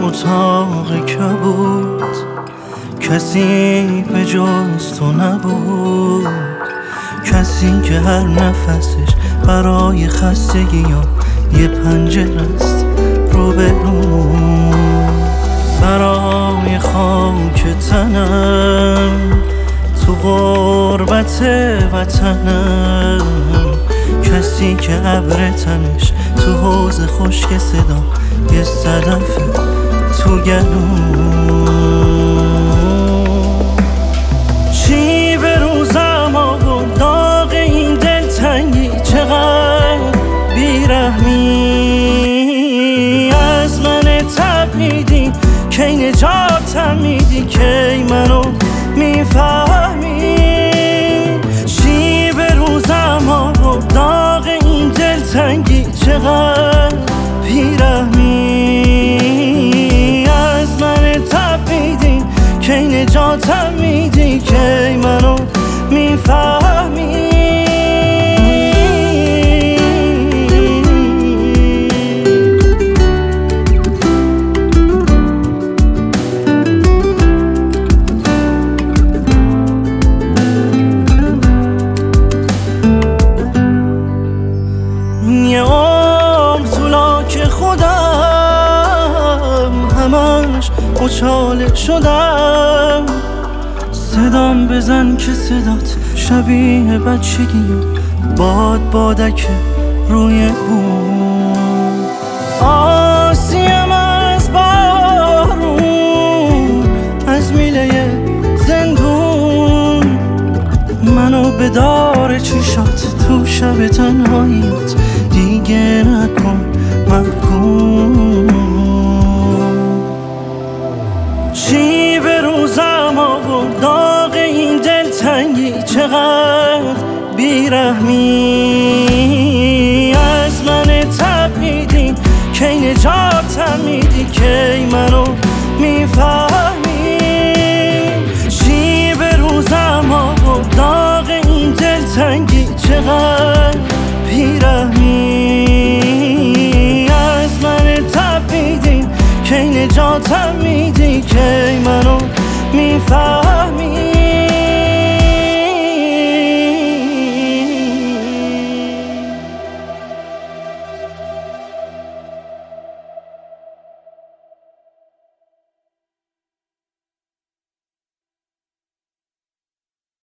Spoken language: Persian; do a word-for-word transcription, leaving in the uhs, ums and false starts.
اتاق که بود کسی به جز تو نبود، کسی که هر نفسش برای خستگی یا یه پنجره است رو به رو، برای خاک تنم تو غربت وطنم، کسی که ابر تنش تو حوض خشک صدا یه صدف تو گلوم. چی به روزم آورد داغ این دلتنگی، چقدر بیرحمی از من تپیدی، کی نجاتم میدی، کی منو میفهمی. چی به روزم آورد داغ این دلتنگی، چقدر بیرحمی از من تپیدی، کی نجاتم میدی، کی منو میفهمی. یه عمر تو لاک خودم همش مچاله شدم، صدام بزن که صدات شبیه بچگی باد بادک روی بوم، آسیم از بارون از میله زندون، منو به دار چشات تو شب تنهاییت دیگه نکن محکوم. چی به روزم آورد داغ این دلتنگی، چقدر بیرحمی از من تپیدی، کی نجاتم میدی، کی منو میفهمی. چی به روزم آورد داغ این دلتنگی، چقدر بیرحمی از من تپیدی، کی نجاتم میدی، کی منو میفهمی.